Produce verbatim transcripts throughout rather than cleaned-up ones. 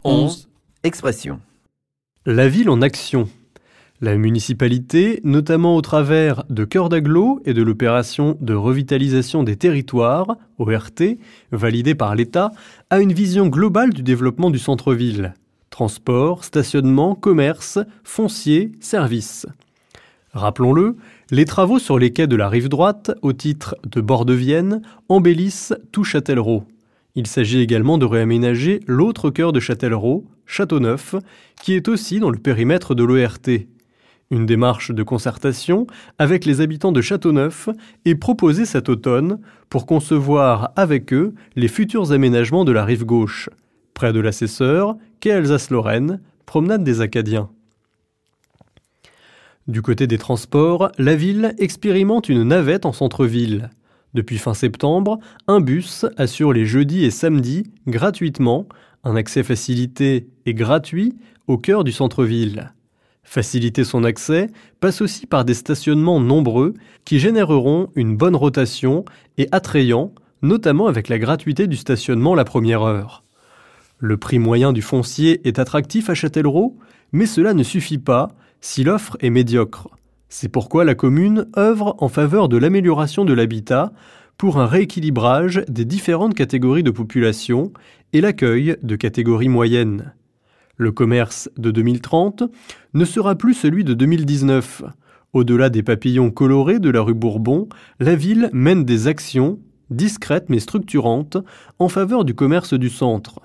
onze. Expression. La ville en action. La municipalité, notamment au travers de Cœur d'Agglo et de l'opération de revitalisation des territoires, O R T, validée par l'État, a une vision globale du développement du centre-ville. Transport, stationnement, commerce, foncier, services. Rappelons-le, les travaux sur les quais de la rive droite, au titre de Bord de Vienne, embellissent tout Châtellerault. Il s'agit également de réaménager l'autre cœur de Châtellerault, Châteauneuf, qui est aussi dans le périmètre de l'O R T. Une démarche de concertation avec les habitants de Châteauneuf est proposée cet automne pour concevoir avec eux les futurs aménagements de la rive gauche, près de l'Assesseur, quai Alsace-Lorraine, promenade des Acadiens. Du côté des transports, la ville expérimente une navette en centre-ville. Depuis fin septembre, un bus assure les jeudis et samedis gratuitement un accès facilité et gratuit au cœur du centre-ville. Faciliter son accès passe aussi par des stationnements nombreux qui généreront une bonne rotation et attrayants, notamment avec la gratuité du stationnement la première heure. Le prix moyen du foncier est attractif à Châtellerault, mais cela ne suffit pas si l'offre est médiocre. C'est pourquoi la commune œuvre en faveur de l'amélioration de l'habitat pour un rééquilibrage des différentes catégories de population et l'accueil de catégories moyennes. Le commerce de deux mille trente ne sera plus celui de deux mille dix-neuf. Au-delà des papillons colorés de la rue Bourbon, la ville mène des actions, discrètes mais structurantes, en faveur du commerce du centre.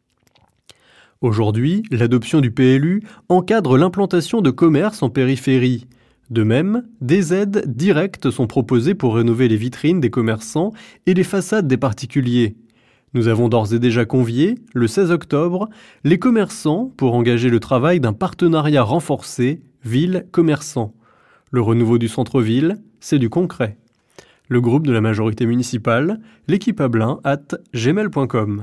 Aujourd'hui, l'adoption du P L U encadre l'implantation de commerces en périphérie. De même, des aides directes sont proposées pour rénover les vitrines des commerçants et les façades des particuliers. Nous avons d'ores et déjà convié, le seize octobre, les commerçants pour engager le travail d'un partenariat renforcé ville-commerçant. Le renouveau du centre-ville, c'est du concret. Le groupe de la majorité municipale, l'équipe Abelin arobase gmail point com.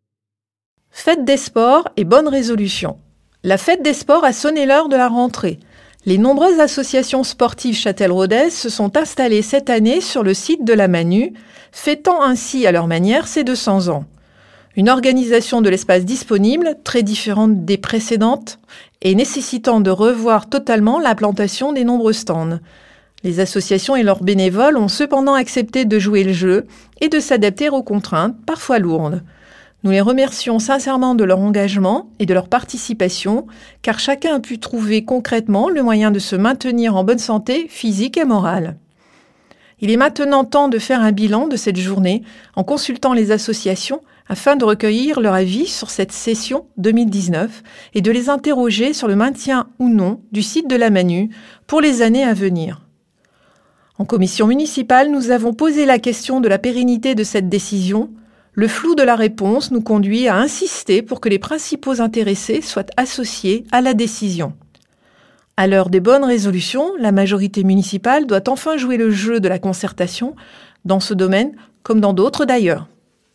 Fête des sports et bonne résolution. La fête des sports a sonné l'heure de la rentrée. Les nombreuses associations sportives châtelleraudaises se sont installées cette année sur le site de la Manu, fêtant ainsi à leur manière ses deux cents ans. Une organisation de l'espace disponible, très différente des précédentes, et nécessitant de revoir totalement l'implantation des nombreux stands. Les associations et leurs bénévoles ont cependant accepté de jouer le jeu et de s'adapter aux contraintes, parfois lourdes. Nous les remercions sincèrement de leur engagement et de leur participation, car chacun a pu trouver concrètement le moyen de se maintenir en bonne santé physique et morale. Il est maintenant temps de faire un bilan de cette journée en consultant les associations afin de recueillir leur avis sur cette session deux mille dix-neuf et de les interroger sur le maintien ou non du site de la Manu pour les années à venir. En commission municipale, nous avons posé la question de la pérennité de cette décision. Le flou de la réponse nous conduit à insister pour que les principaux intéressés soient associés à la décision. À l'heure des bonnes résolutions, la majorité municipale doit enfin jouer le jeu de la concertation, dans ce domaine comme dans d'autres d'ailleurs.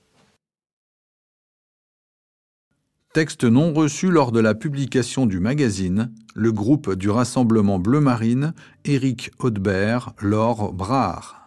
Texte non reçu lors de la publication du magazine, le groupe du Rassemblement Bleu Marine, Éric Audebert, Laure Brard.